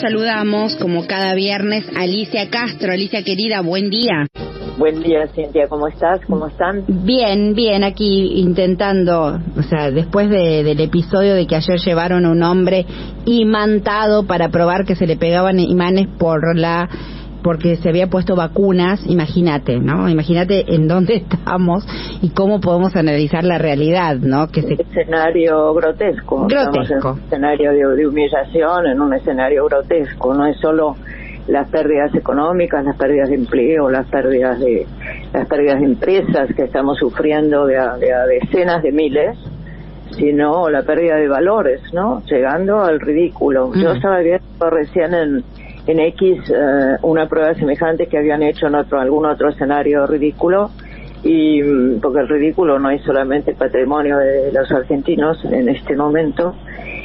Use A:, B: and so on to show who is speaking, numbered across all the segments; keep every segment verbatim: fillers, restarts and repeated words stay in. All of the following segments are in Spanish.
A: saludamos, como cada viernes, a Alicia Castro. Alicia, querida, buen día.
B: Buen día, Cintia, ¿cómo estás? ¿Cómo están?
A: Bien, bien, aquí intentando, o sea, después de, del episodio de que ayer llevaron a un hombre imantado para probar que se le pegaban imanes por la... porque se había puesto vacunas, imagínate, ¿no? Imagínate en dónde estamos y cómo podemos analizar la realidad, ¿no? Que se...
B: escenario grotesco.
A: Grotesco.
B: Estamos en un escenario de, de humillación, en un escenario grotesco. No es solo las pérdidas económicas, las pérdidas de empleo, las pérdidas de las pérdidas de empresas que estamos sufriendo de a, de a decenas de miles, sino la pérdida de valores, ¿no? Llegando al ridículo. Mm. Yo estaba viendo recién en en X uh, una prueba semejante que habían hecho en otro algún otro escenario ridículo, y porque el ridículo no es solamente patrimonio de los argentinos en este momento,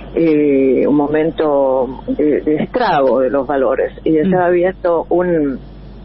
B: eh, un momento de, de estrago de los valores. Y estaba viendo un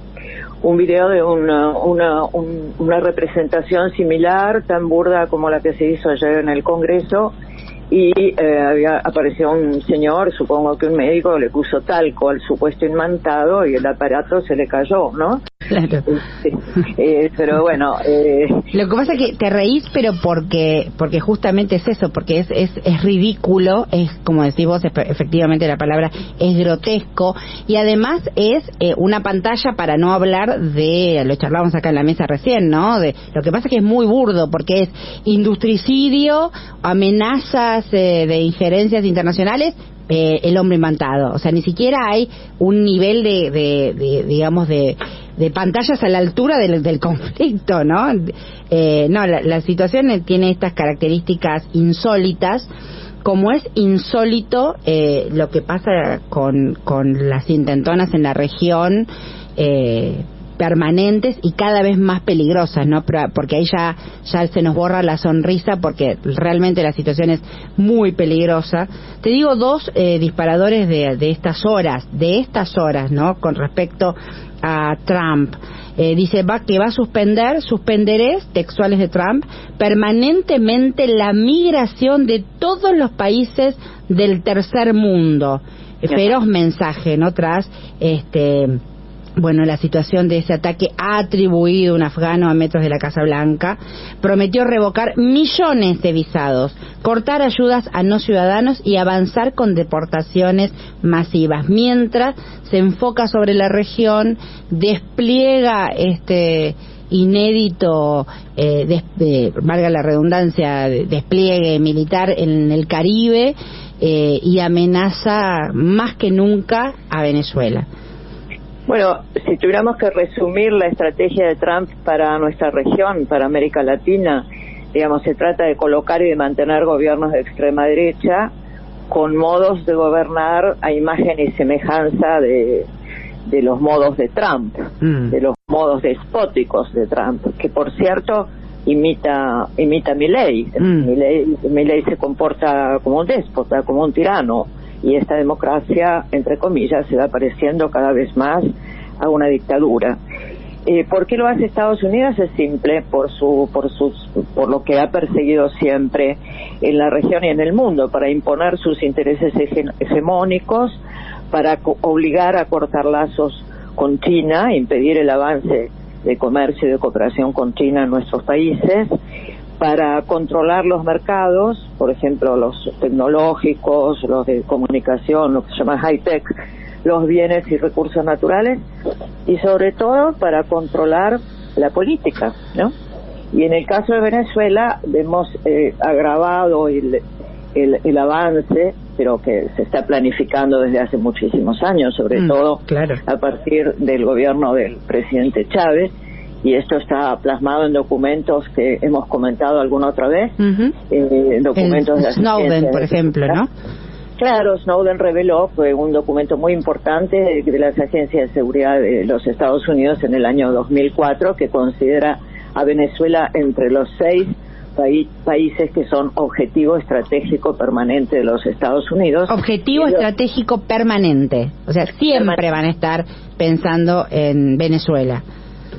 B: un video de una una un, una representación similar, tan burda como la que se hizo ayer en el Congreso, y eh, había apareció un señor, supongo que un médico, le puso talco al supuesto imantado y el aparato se le cayó, ¿no?
A: Claro.
B: Sí. Eh, pero bueno... Eh...
A: Lo que pasa es que te reís, pero porque porque justamente es eso, porque es es, es ridículo, es como decís vos, efectivamente la palabra es grotesco, y además es eh, una pantalla para no hablar de, lo charlábamos acá en la mesa recién, ¿no? De lo que pasa es que es muy burdo, porque es industricidio, amenazas eh, de injerencias internacionales, eh, el hombre imantado. O sea, ni siquiera hay un nivel de, de, de digamos, de, de pantallas a la altura del, del conflicto, ¿no? Eh, no, la, la situación tiene estas características insólitas, como es insólito eh, lo que pasa con, con las intentonas en la región, eh, permanentes y cada vez más peligrosas, ¿no? Porque ahí ya ya se nos borra la sonrisa, porque realmente la situación es muy peligrosa. Te digo dos eh, disparadores de, de estas horas, de estas horas, ¿no? Con respecto a Trump. Eh, dice va que va a suspender, suspenderé, textuales de Trump, permanentemente la migración de todos los países del tercer mundo. Feroz mensaje, ¿no? Tras este... bueno, la situación de ese ataque ha atribuido un afgano a metros de la Casa Blanca. Prometió revocar millones de visados, cortar ayudas a no ciudadanos y avanzar con deportaciones masivas. Mientras se enfoca sobre la región, despliega este inédito, eh, des, eh, valga la redundancia, despliegue militar en el Caribe, eh, y amenaza más que nunca a Venezuela.
B: Bueno, si tuviéramos que resumir la estrategia de Trump para nuestra región, para América Latina, digamos, se trata de colocar y de mantener gobiernos de extrema derecha con modos de gobernar a imagen y semejanza de, de los modos de Trump, mm. de los modos despóticos de Trump, que por cierto imita imita Milei. Mm. Milei, Milei se comporta como un déspota, como un tirano. Y esta democracia, entre comillas, se va pareciendo cada vez más a una dictadura. Eh, ¿Por qué lo hace Estados Unidos? Es simple, por su, por sus, por lo que ha perseguido siempre en la región y en el mundo, para imponer sus intereses hegemónicos, para co- obligar a cortar lazos con China, impedir el avance de comercio y de cooperación con China en nuestros países, para controlar los mercados, por ejemplo, los tecnológicos, los de comunicación, lo que se llama high-tech, los bienes y recursos naturales, y sobre todo para controlar la política, ¿no? Y en el caso de Venezuela vemos eh, agravado el, el, el avance, pero que se está planificando desde hace muchísimos años, sobre mm, todo
A: claro.
B: a partir del gobierno del presidente Chávez, y esto está plasmado en documentos que hemos comentado alguna otra vez, uh-huh. eh, documentos
A: el
B: de
A: Snowden, por ejemplo, ¿no?
B: Claro, Snowden reveló, fue un documento muy importante de, de las agencias de seguridad de los Estados Unidos en el año dos mil cuatro, que considera a Venezuela entre los seis paí- países que son objetivo estratégico permanente de los Estados Unidos.
A: Objetivo Ellos, estratégico permanente, o sea, siempre permanente. Van a estar pensando en Venezuela.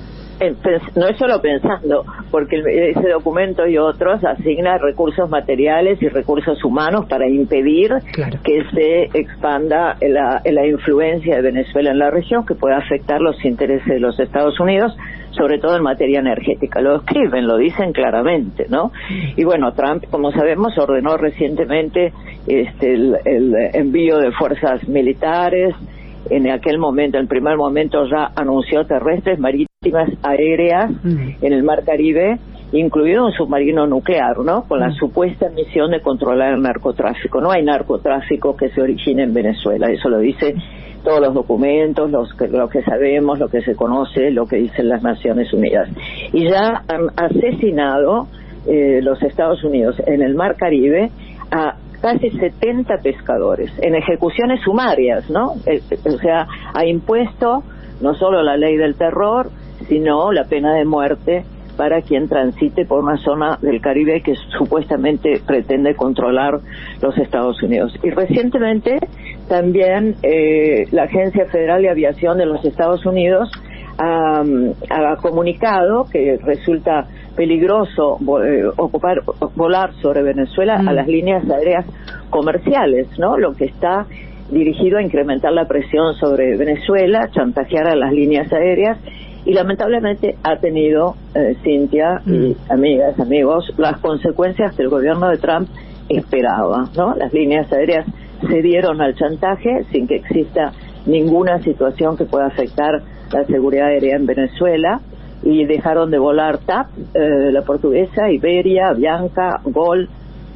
B: no es solo pensando, porque ese documento y otros asigna recursos materiales y recursos humanos para impedir claro. que se expanda la, la influencia de Venezuela en la región, que pueda afectar los intereses de los Estados Unidos, sobre todo en materia energética. Lo escriben, lo dicen claramente, ¿no? Y bueno, Trump, como sabemos, ordenó recientemente este, el, el envío de fuerzas militares. En aquel momento, en el primer momento, ya anunció terrestres, marítimas, aéreas mm. en el Mar Caribe, incluido un submarino nuclear, ¿no? Con la mm. supuesta misión de controlar el narcotráfico. No hay narcotráfico que se origine en Venezuela, eso lo dice todos los documentos, los que, lo que sabemos, lo que se conoce, lo que dicen las Naciones Unidas. Y ya han asesinado eh, los Estados Unidos en el Mar Caribe a casi setenta pescadores, en ejecuciones sumarias, ¿no? Eh, o sea, ha impuesto no solo la ley del terror, sino la pena de muerte para quien transite por una zona del Caribe que supuestamente pretende controlar los Estados Unidos. Y recientemente también eh, la Agencia Federal de Aviación de los Estados Unidos ha, ha comunicado que resulta peligroso eh, ocupar volar sobre Venezuela mm. a las líneas aéreas comerciales, ¿no? Lo que está dirigido a incrementar la presión sobre Venezuela, chantajear a las líneas aéreas, y lamentablemente ha tenido, eh, Cintia mm. y amigas, amigos, las consecuencias que el gobierno de Trump esperaba, ¿no? Las líneas aéreas cedieron al chantaje sin que exista ninguna situación que pueda afectar la seguridad aérea en Venezuela, y dejaron de volar T A P, eh, la portuguesa, Iberia, Avianca, Gol,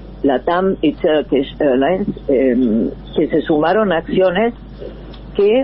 B: Latam y Turkish Airlines, eh, que se sumaron a acciones que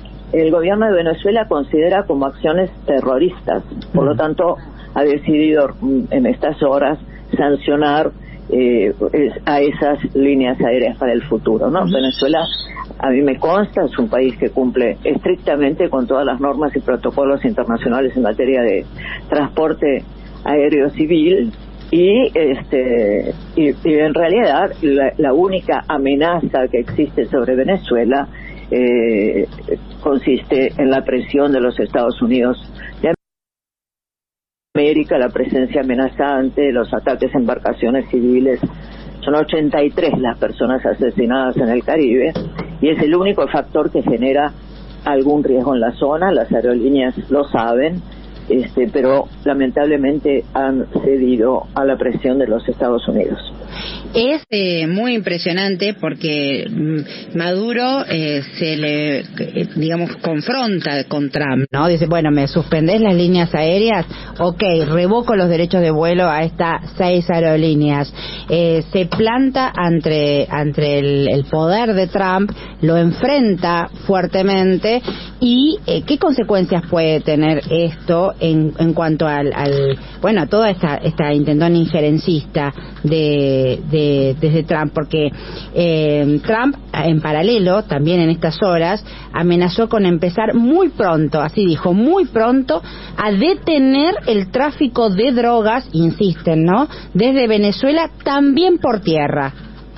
B: el gobierno de Venezuela considera como acciones terroristas. Por lo tanto, ha decidido en estas horas sancionar eh, a esas líneas aéreas para el futuro, ¿no? Venezuela, a mí me consta, es un país que cumple estrictamente con todas las normas y protocolos internacionales en materia de transporte aéreo civil, y este y, y en realidad la, la única amenaza que existe sobre Venezuela eh, consiste en la presión de los Estados Unidos de América, la presencia amenazante, los ataques a embarcaciones civiles. Son ochenta y tres las personas asesinadas en el Caribe, y es el único factor que genera algún riesgo en la zona. Las aerolíneas lo saben, este, pero lamentablemente han cedido a la presión de los Estados Unidos.
A: Es eh, muy impresionante porque mm, Maduro eh, se le, eh, digamos, confronta con Trump, ¿no? Dice, bueno, me suspendés las líneas aéreas, ok, revoco los derechos de vuelo a estas seis aerolíneas. Eh, se planta ante, ante el, el poder de Trump, lo enfrenta fuertemente, y eh, ¿qué consecuencias puede tener esto en, en cuanto al, al, bueno, a toda esta, esta intentona injerencista de, de desde Trump? Porque eh, Trump, en paralelo, también en estas horas, amenazó con empezar muy pronto, así dijo, muy pronto, a detener el tráfico de drogas, insisten, ¿no?, desde Venezuela, también por tierra.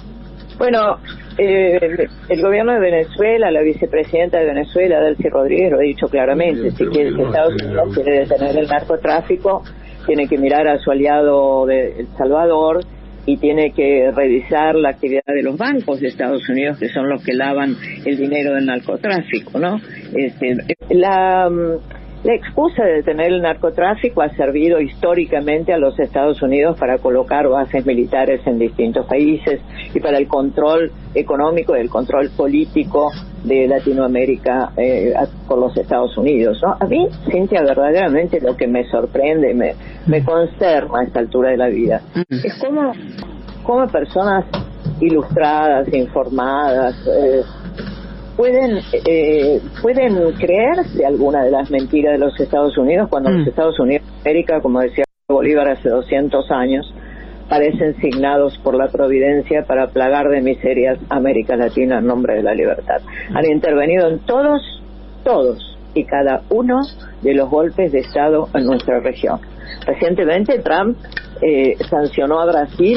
B: Bueno, eh, el gobierno de Venezuela, la vicepresidenta de Venezuela, Delcy Rodríguez, lo ha dicho claramente: si quiere que Estados Unidos quiere detener el narcotráfico, tiene que mirar a su aliado de El Salvador, y tiene que revisar la actividad de los bancos de Estados Unidos, que son los que lavan el dinero del narcotráfico, ¿no? Este, la, la excusa de detener el narcotráfico ha servido históricamente a los Estados Unidos para colocar bases militares en distintos países y para el control económico y el control político de Latinoamérica eh, por los Estados Unidos, ¿no? A mí, Cintia, verdaderamente lo que me sorprende, me, me consterna a esta altura de la vida, es cómo, cómo personas ilustradas, informadas, eh, pueden eh, pueden creerse alguna de las mentiras de los Estados Unidos, cuando mm. los Estados Unidos de América, como decía Bolívar hace doscientos años, parecen signados por la providencia para plagar de miserias a América Latina en nombre de la libertad. Han intervenido en todos, todos y cada uno de los golpes de Estado en nuestra región. Recientemente Trump eh, sancionó a Brasil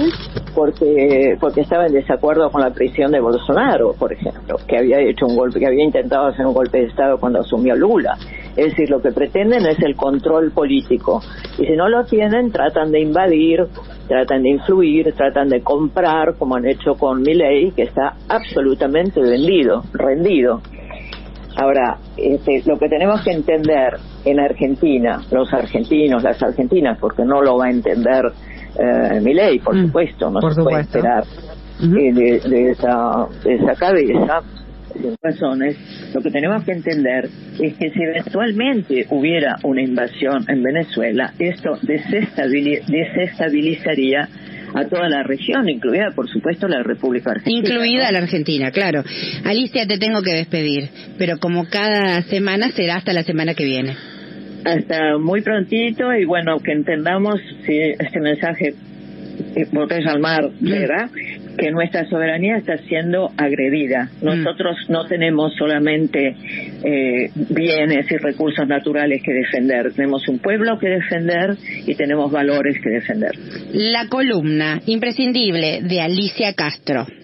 B: porque porque estaba en desacuerdo con la prisión de Bolsonaro, por ejemplo, que había hecho un golpe, que había intentado hacer un golpe de Estado cuando asumió Lula. Es decir, lo que pretenden es el control político. Y si no lo tienen, tratan de invadir, tratan de influir, tratan de comprar, como han hecho con Milei, que está absolutamente vendido, rendido. Ahora, este, lo que tenemos que entender en Argentina, los argentinos, las argentinas, porque no lo va a entender eh, Milei, por mm, supuesto, no
A: por
B: se
A: supuesto.
B: puede esperar uh-huh. eh, de, de, esa, de esa cabeza, sin razones. Lo que tenemos que entender es que si eventualmente hubiera una invasión en Venezuela, esto desestabiliz- desestabilizaría a toda la región, incluida, por supuesto, la República Argentina.
A: Incluida
B: ¿no?
A: la Argentina, claro. Alicia, te tengo que despedir, pero como cada semana será hasta la semana que viene.
B: Hasta muy prontito, y bueno, que entendamos si este mensaje, Botella al mar, ¿verdad? Que nuestra soberanía está siendo agredida. Nosotros mm. no tenemos solamente eh, bienes y recursos naturales que defender, tenemos un pueblo que defender y tenemos valores que defender.
A: La columna imprescindible de Alicia Castro.